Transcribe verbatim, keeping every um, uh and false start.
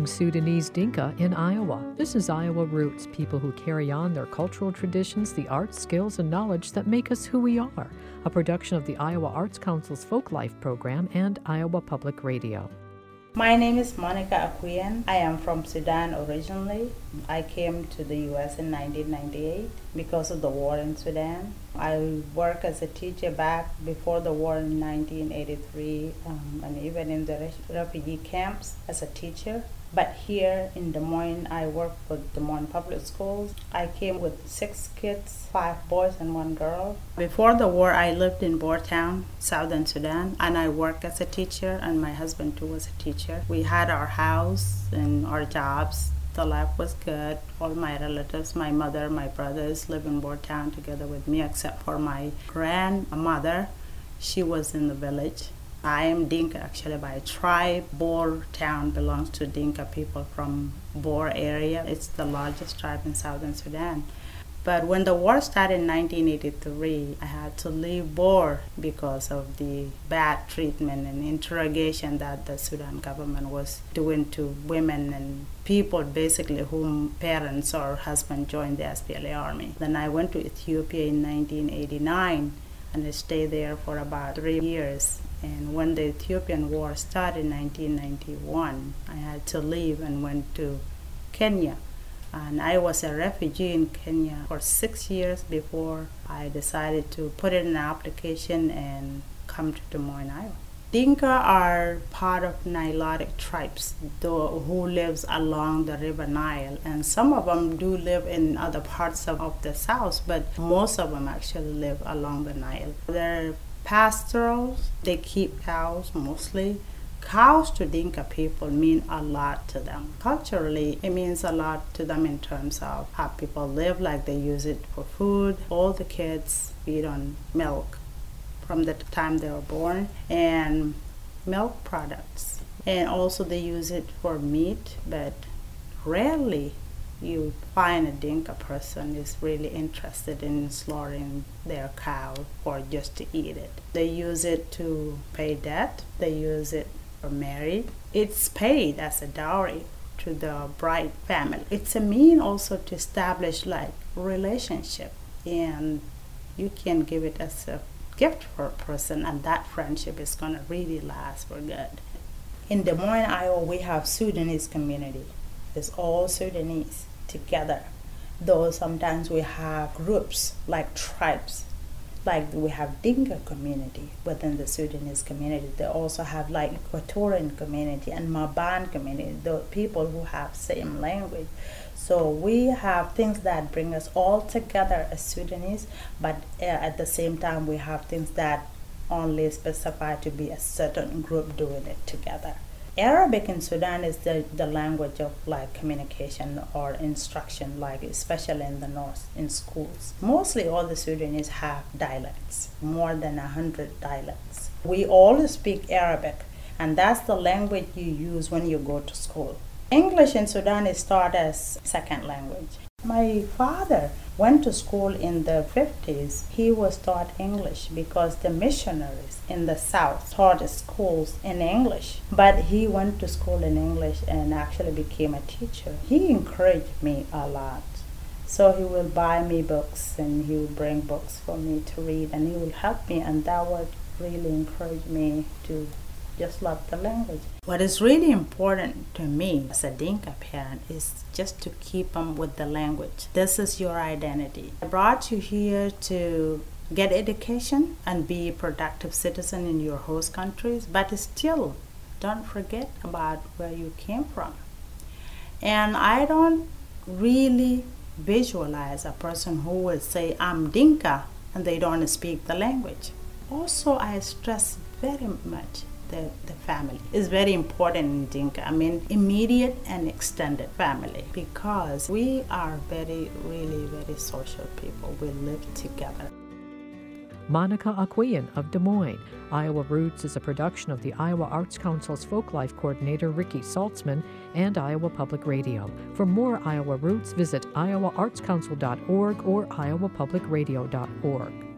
Sudanese Dinka in Iowa. This is Iowa Roots, people who carry on their cultural traditions, the arts, skills, and knowledge that make us who we are, a production of the Iowa Arts Council's Folk Life program and Iowa Public Radio. My name is Monica Akuyan. I am from Sudan originally. I came to the U S in nineteen ninety-eight because of the war in Sudan. I worked as a teacher back before the war in nineteen eighty-three um, and even in the refugee camps as a teacher. But here in Des Moines, I work with Des Moines Public Schools. I came with six kids, five boys and one girl. Before the war, I lived in Boertown, Southern Sudan, and I worked as a teacher, and my husband too was a teacher. We had our house and our jobs. The life was good. All my relatives, my mother, my brothers live in Boertown together with me, except for my grandmother. She was in the village. I am Dinka actually by tribe. Boer town belongs to Dinka people from Boer area. It's the largest tribe in southern Sudan. But when the war started in nineteen eighty-three, I had to leave Boer because of the bad treatment and interrogation that the Sudan government was doing to women and people basically whom parents or husband joined the S P L A army. Then I went to Ethiopia in nineteen eighty-nine and I stayed there for about three years. And when the Ethiopian war started in nineteen ninety-one, I had to leave and went to Kenya. And I was a refugee in Kenya for six years before I decided to put in an application and come to Des Moines, Iowa. Dinka are part of Nilotic tribes though, who lives along the River Nile, and some of them do live in other parts of, of the south, but most of them actually live along the Nile. They're pastorals, they keep cows mostly. Cows to Dinka people mean a lot to them. Culturally, it means a lot to them in terms of how people live, like they use it for food. All the kids feed on milk from the time they were born, and milk products. And also they use it for meat, but rarely you find a Dinka person is really interested in slaughtering their cow or just to eat it. They use it to pay debt. They use it for marriage. It's paid as a dowry to the bride family. It's a mean also to establish like relationship, and you can give it as a gift for a person, and that friendship is going to really last for good. In Des Moines, Iowa, we have Sudanese community. It's all Sudanese together. Though sometimes we have groups like tribes. Like we have Dinka community within the Sudanese community. They also have like Equatorian community and Maban community, the people who have same language. So we have things that bring us all together as Sudanese, but uh, at the same time we have things that only specify to be a certain group doing it together. Arabic in Sudan is the, the language of like communication or instruction, like especially in the north in schools. Mostly all the Sudanese have dialects, more than a hundred dialects. We all speak Arabic, and that's the language you use when you go to school. English in Sudan is taught as second language. My father went to school in the fifties. He was taught English because the missionaries in the south taught schools in English. But he went to school in English and actually became a teacher. He encouraged me a lot. So he will buy me books and he will bring books for me to read and he will help me, and that would really encourage me to just love the language. What is really important to me as a Dinka parent is just to keep them with the language. This is your identity. I brought you here to get education and be a productive citizen in your host countries, but still don't forget about where you came from. And I don't really visualize a person who will say, I'm Dinka, and they don't speak the language. Also, I stress very much The, the family is very important in Dinka. I mean, immediate and extended family, because we are very, really, very social people. We live together. Monica Akuyan of Des Moines. Iowa Roots is a production of the Iowa Arts Council's Folk Life Coordinator Ricky Saltzman and Iowa Public Radio. For more Iowa Roots, visit iowa arts council dot org or iowa public radio dot org.